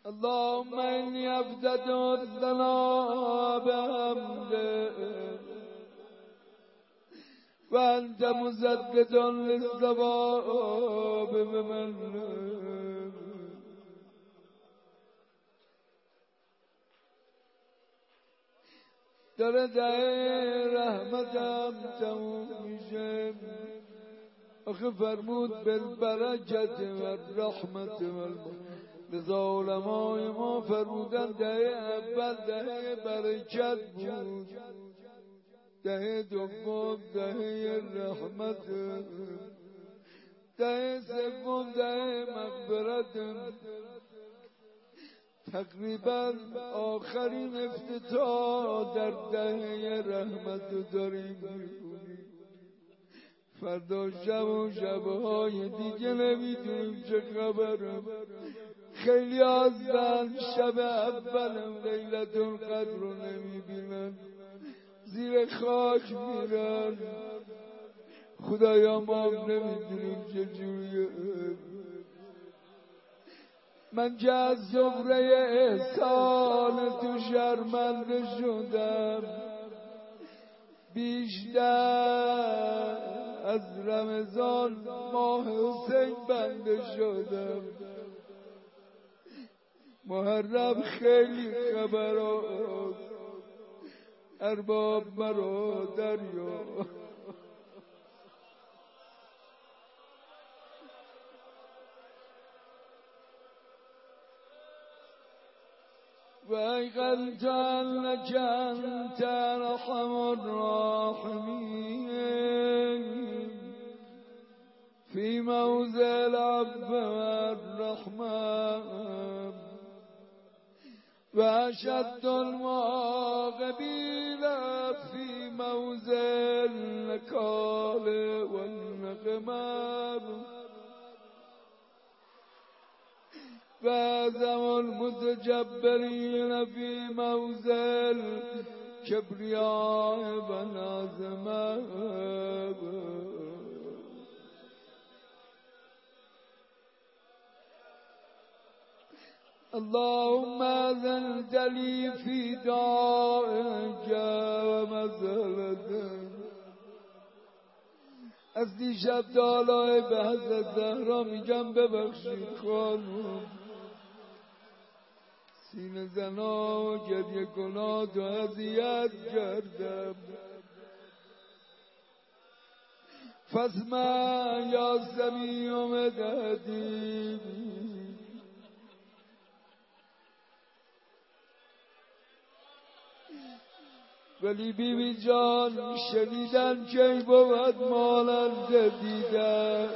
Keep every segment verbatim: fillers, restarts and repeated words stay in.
اللهم إني أفتد الثناء بحمدك وأنت مسدد للصواب بمنك. در ده رحمتم تموم میشه. آخه فرمود بالبرکت و رحمت و لذا علمای ما فرمودن ده اول ده برکت بود، ده دوم ده رحمت، ده سوم ده مغفرت. تقریبا آخرین افتتاح در ده رحمت داریم می‌کنیم. فردا شب و شبهای دیگه نمیدونیم چه خبره. خیلی هستن شب اولم لیلة القدر رو نمیبینن، زیر خاک میرن. خدایا ما نمیدونیم چه جوریه. من که از زمره احسان تو شرمنده شدم، بیشتر از رمضان ماه حسین بنده شدم. محرم خیلی خبرات ارباب مرا دریا. وأيقنت أنك أنت أرحم الراحمين في موضع العفو والرحمة، وأشد المعاقبين في موضع النكال والنقمة، وأعظم المتجبرين في موضع الكبرياء والعظمة. اللهم أذنت لي في دعائك ومسألتك. از دیشب دالای به حضرت زهرا میگم ببخشید خانم، سینه زنا و گریه کنان تو اذیت کردم. فاسمع یا سمیع مددی. ولی بی بی جان شنیدن کی بود مانند دیدن.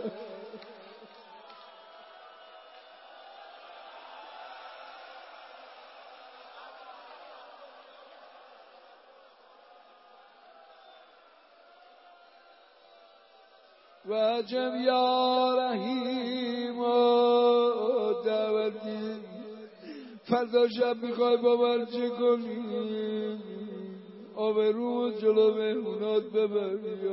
و عجب یا رحیم و دعوتی. فردا شب میخوای باور چه کنی؟ آبرو جلو مهمونات ببری.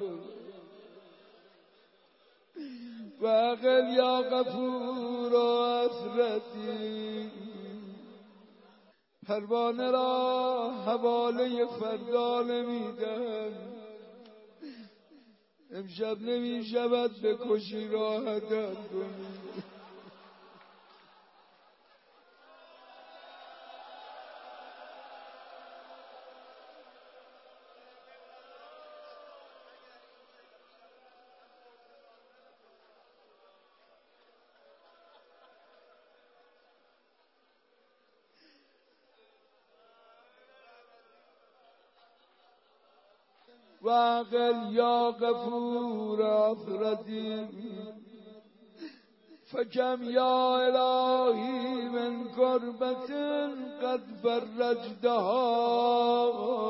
و عقل یا غفور و حسرتی. پروانه را حواله فردا نمیدن. امشب نمیشود به کشی راحتت کنی. وعقل یا غفور آخرتی. فکم یا الهی من کربت قد فرجتها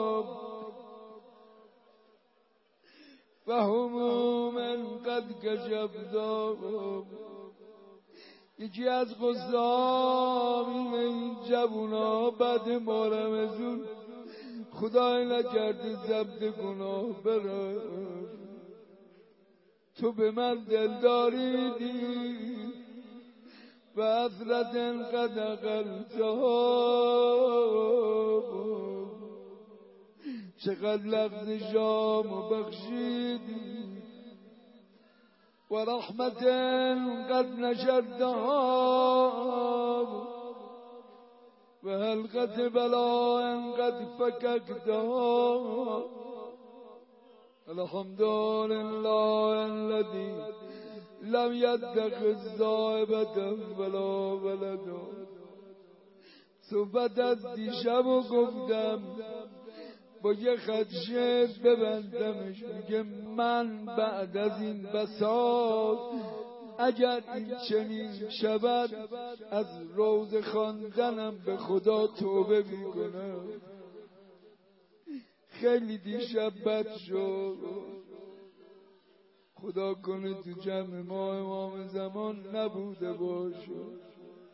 و هموم قد کشفتها. یکی از قصامین این جوونا بعد ماه رمضان خدای نکرده ضبط گناه بره. تو به من دلداری میدی، و حسرت قد اقلتها. چقدر لفظ شام بخشیدی و رحمت قد نشرتها و حلقت بلاء قد فككتها. الحمد لله الذي لم يتخذ صاحبة ولا ولدا. صحبت از دیشب و گفتم با یه خط شعر ببندمش، میگه من بعد از این بساط اگر این چنین شود از روز خواندنم به خدا توبه میکنم. خیلی دیشب بد شد، خدا کنه تو جمع ما امام زمان نبوده باشه.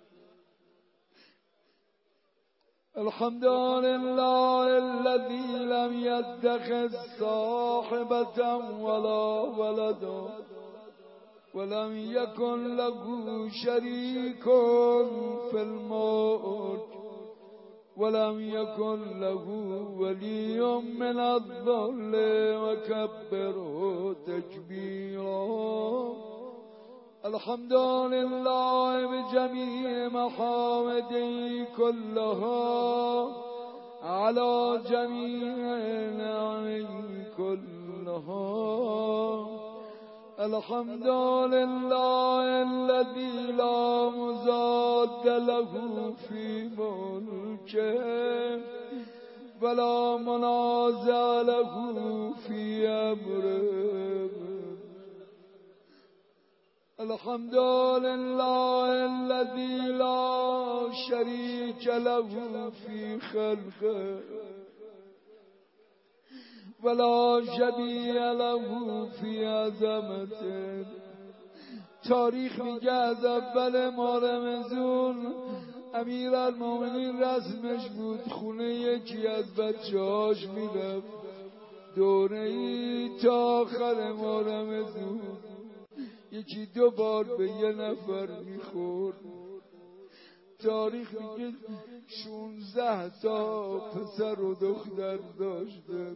الحمد لله الذي لم يتخذ صاحبة ولا ولدا ولم يكن له شريك في الملك ولم يكن له ولي من الذل وكبره تكبيرا. الحمد لله بجميع محامده كلها على جميع نعمه كلها. الحمد لله الذي لا مضاد له في ملكه ولا منازع له في امره. الحمد لله الذي لا شريك له في خلقه ولا شبیه له فی عظمته. تاریخ میگه از اول ماه رمضان امیرالمومنین رسمش بود خونه یکی از بچه‌هاش میرفت دوره‌ای تا آخر ماه رمضان، یکی دو بار به یه نفر میخورد. تاریخ میگه شونزده تا پسر و دختر داشته.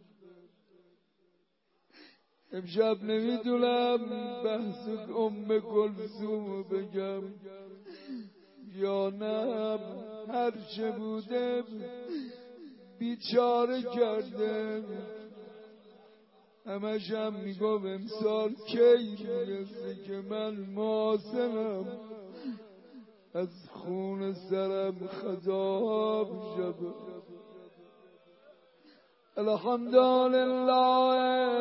امشب نمیدونم بحث ام کلثوم بگم یا نه، هر چه بوده بیچاره کرده. همش هم میگم امسال کی میرسه که من محاسنم از خون سرم خضاب شده. الحمد لله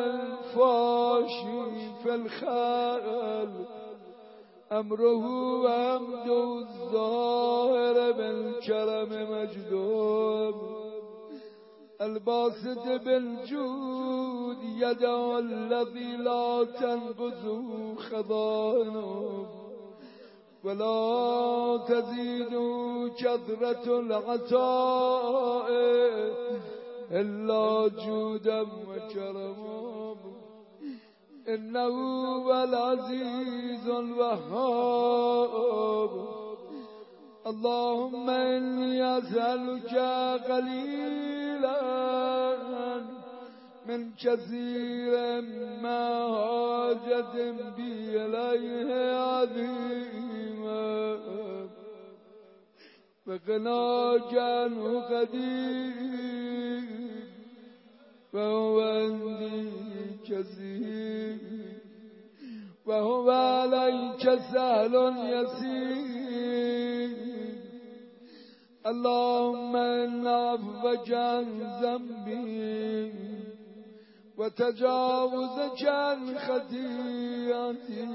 الفاشي في الخلق امره وحمد الظاهر بالكرم مجدوب الباسط بالجود يده الذي لا تنقض خضائنه ولا تزيد كثرة العطاء إلا جودا وكرما إنه هو العزيز الوهاب. اللهم إني أسألك قليلا من كثير ما حاجة بي إليه عظيما وقناك عنه قدير وهو عندي كثير وهو عليك سهل يسير. اللهم إن عفوك عن ذنبي وتجاوزك عن خطيئتي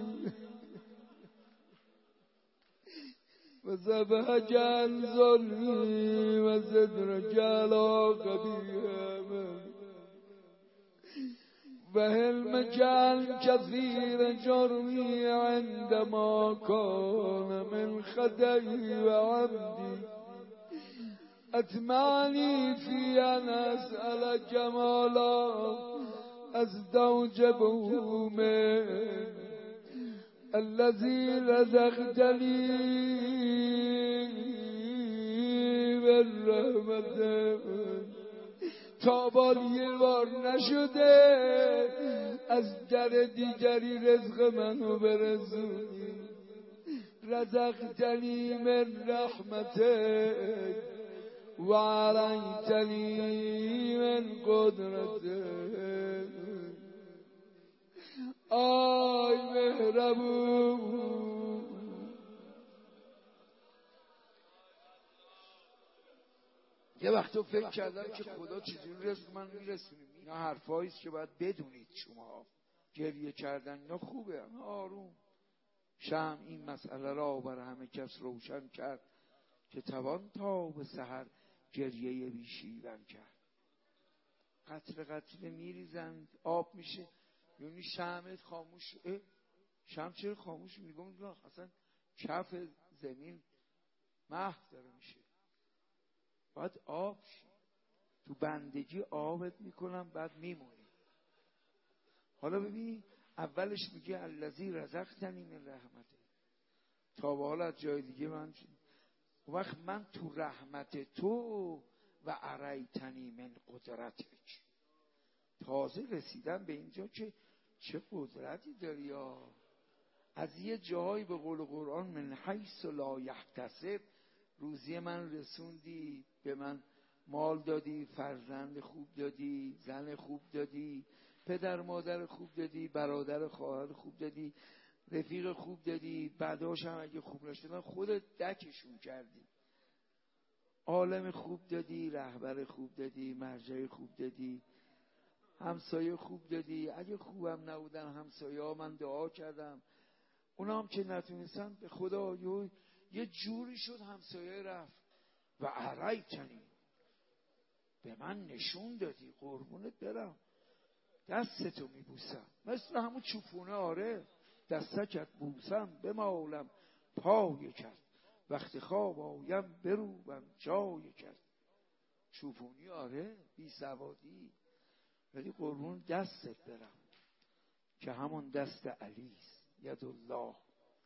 وذبحك عن ظلمي وسترك على قبيحي وحلمك عن كثير جرمي عندما كان من خطئي وعمدي. أتمعني في أن أسألك ما لا أستوجبه منك الذي رزقتني بالرحمته تا بال یه بار نشده از در دیگری رزق منو برسونی. رزقتنی من رحمتك و علیتنی من قدرتك. آی مهربون، یه وقتا فکر کردم که خدا چجوری رزق من میرسونه. اینا حرفایی است که باید بدونید شما. گریه کردن اینا خوبه، آروم. شمع این مسئله را بر همه کس روشن کرد که توان تا به سحر گریه بیشیون کرد. قطره قطره میریزند آب میشه، یعنی شمع خاموش. اه شمع چرا خاموش میگم؟ اصلا کف زمین محو داره میشه، باید آب شی. تو بندگی آبت میکنم بعد میمونی. حالا ببین اولش میگه الذی رزقتنی من رحمته، تا به حالا از جای دیگه من شد. وقت من تو رحمت تو و اریتنی من قدرتک، تازه رسیدم به اینجا که چه قدرتی داری. یا از یه جایی به قول قرآن من حیث لا یحتسب روزی من رسوندی، به من مال دادی، فرزند خوب دادی، زن خوب دادی، پدر مادر خوب دادی، برادر خواهر خوب دادی، رفیق خوب دادی، بعداش هم اگه خوب نشدن خودت دکشون کردی. عالم خوب دادی، رهبر خوب دادی، مرجع خوب دادی، همسایه خوب دادی. اگه خوبم نبودن همسایه ها من دعا کردم، اونا هم که نتونستن به خدا یه, یه جوری شد همسایه رفت. و اریتنی، به من نشون دادی، قربونت برم، دستتو میبوسم مثل همون چوپونه. آره دستکت بوسم بمالم پای کرد، وقتی خواب آیم بروبم جای کرد. چوپونی آره بی سوادی، ولی قربون دستت برم که همون دست علیست، ید الله.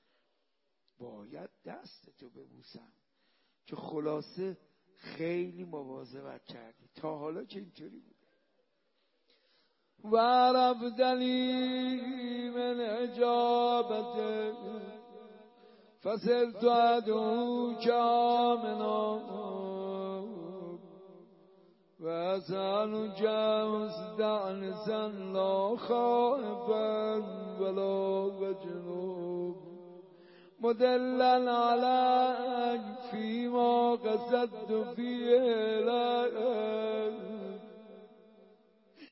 باید دستتو ببوسم. که خلاصه خیلی مواظبت کردی تا حالا که اینطوری بود. و رفدنی من اجابته فصرت ادعو کامنا و اسأل جوز دعنسا لا خائفا ولا وجنوب مدلل علیک فیما قصدت فیه لک